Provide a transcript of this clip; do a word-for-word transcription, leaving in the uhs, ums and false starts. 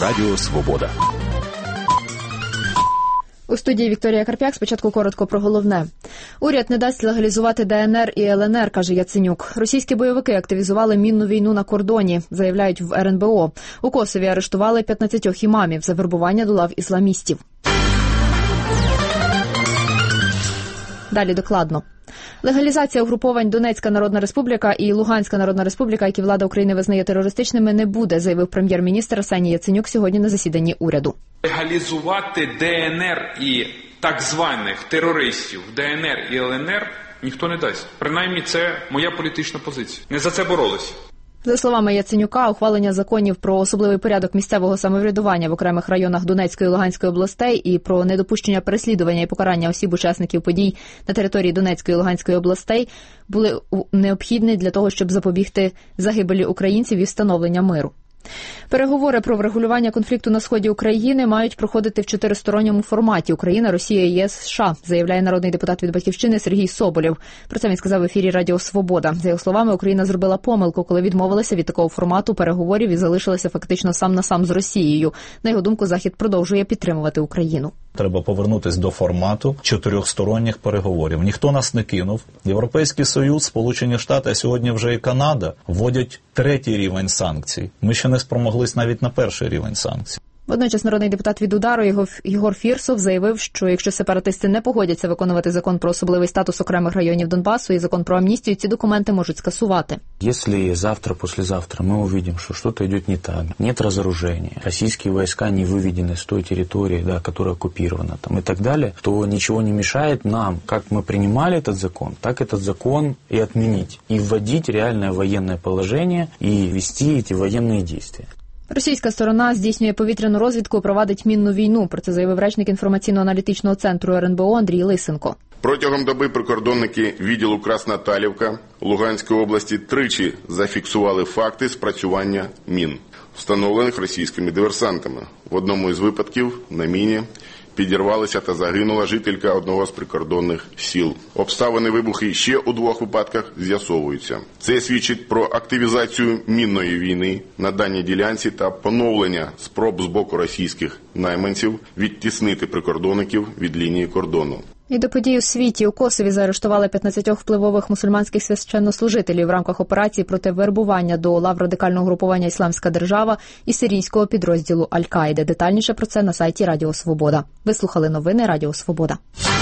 Радіо Свобода. У студії Вікторія Карп'як. Спочатку коротко про головне. Уряд не дасть легалізувати Де Ен Ер і Ел Ен Ер, каже Яценюк. Російські бойовики активізували мінну війну на кордоні, заявляють в Ер Ен Бе О. У Косові арештували п'ятнадцять імамів за вербування до лав ісламістів. Далі докладно. Легалізація угруповань Донецька Народна Республіка і Луганська Народна Республіка, які влада України визнає терористичними, не буде, заявив прем'єр-міністр Арсеній Яценюк сьогодні на засіданні уряду. Легалізувати Де Ен Ер і так званих терористів Де Ен Ер і Ел Ен Ер ніхто не дасть. Принаймні це моя політична позиція. Не за це боролися. За словами Яценюка, ухвалення законів про особливий порядок місцевого самоврядування в окремих районах Донецької і Луганської областей і про недопущення переслідування і покарання осіб-учасників подій на території Донецької і Луганської областей були необхідні для того, щоб запобігти загибелі українців і встановлення миру. Переговори про врегулювання конфлікту на сході України мають проходити в чотиристоронньому форматі: Україна, Росія, Є С, США, заявляє народний депутат від «Батьківщини» Сергій Соболєв. Про це він сказав в ефірі Радіо Свобода. За його словами, Україна зробила помилку, коли відмовилася від такого формату переговорів і залишилася фактично сам на сам з Росією. На його думку, Захід продовжує підтримувати Україну. Треба повернутися до формату чотирьохсторонніх переговорів. Ніхто нас не кинув. Європейський Союз, Сполучені Штати, а сьогодні вже і Канада вводять третій рівень санкцій. Ми ще не спромоглись навіть на перший рівень санкцій. Водночас народний депутат від «Удару» Єгор Фірсов заявив, що якщо сепаратисти не погодяться виконувати закон про особливий статус окремих районів Донбасу і закон про амністію, ці документи можуть скасувати. Если завтра, послезавтра мы увидим, что что-то идет не так, нет разоружения, российские войска не выведены с той территории, да, которая оккупирована, там, и так далее, то ничего не мешает нам, как мы принимали этот закон, так этот закон и отменить, и вводить реальное военное положение, и вести эти военные действия. Російська сторона здійснює повітряну розвідку і провадить мінну війну. Про це заявив речник інформаційно-аналітичного центру Ер Ен Бе О Андрій Лисенко. Протягом доби прикордонники відділу Красноталівка Луганської області тричі зафіксували факти спрацювання мін, встановлених російськими диверсантами. В одному із випадків на міні підірвалася та загинула жителька одного з прикордонних сіл. Обставини вибухи ще у двох випадках з'ясовуються. Це свідчить про активізацію мінної війни на даній ділянці та поновлення спроб з боку російських найманців відтіснити прикордонників від лінії кордону. І до подій у світі. У Косові заарештували п'ятнадцять впливових мусульманських священнослужителів в рамках операції проти вербування до лав радикального групування «Ісламська держава» і сирійського підрозділу Аль-Каїди. Детальніше про це на сайті Радіо Свобода. Ви слухали новини Радіо Свобода.